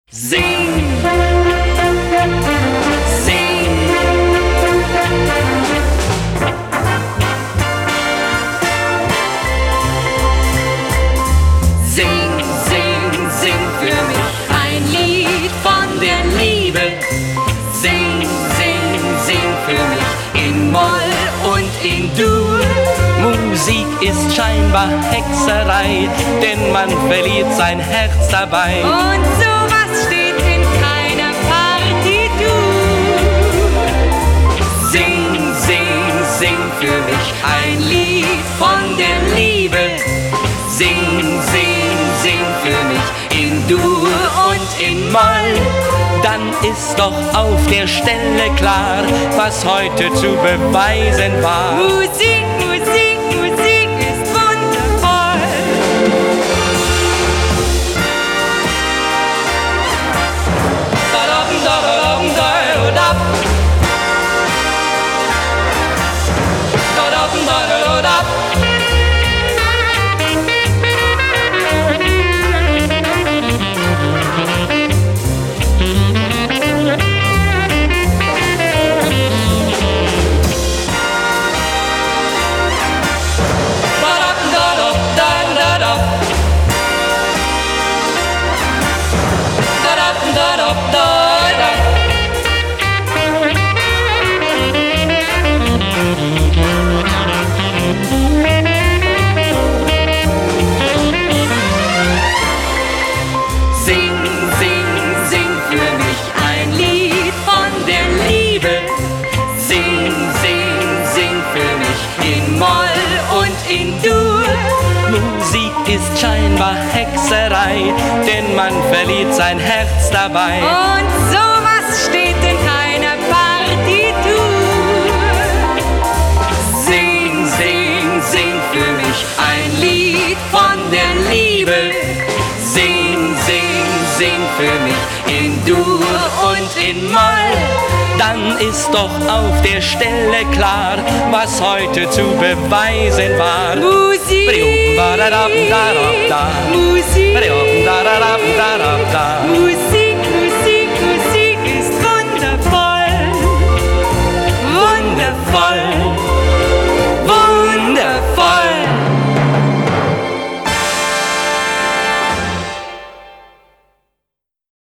Sing, sing. Sing, sing, sing für mich ein Lied von der Liebe. Sing, sing, sing für mich in Moll und in Dur. Musik ist scheinbar Hexerei, denn man verliert sein Herz dabei. Und sowas steht in keiner Partitur. Sing, sing, sing für mich ein Lied von der Liebe. Sing, sing, sing für mich in Dur und in Moll. Dann ist doch auf der Stelle klar, was heute zu beweisen war. Musik, Musik, Musik ist wundervoll. Sing, sing, sing für mich ein Lied von der Liebe. Sing, sing, sing für mich in Moll und in Dur. Musik ist scheinbar Hexerei, denn man verliert sein Herz dabei. Und sowas steht in keiner Partitur. Sing, sing, sing für mich ein Lied von der Liebe. Sing, sing, sing für mich in Dur und in Moll. Dann ist doch auf der Stelle klar, was heute zu beweisen war. Musik, Musik, Musik.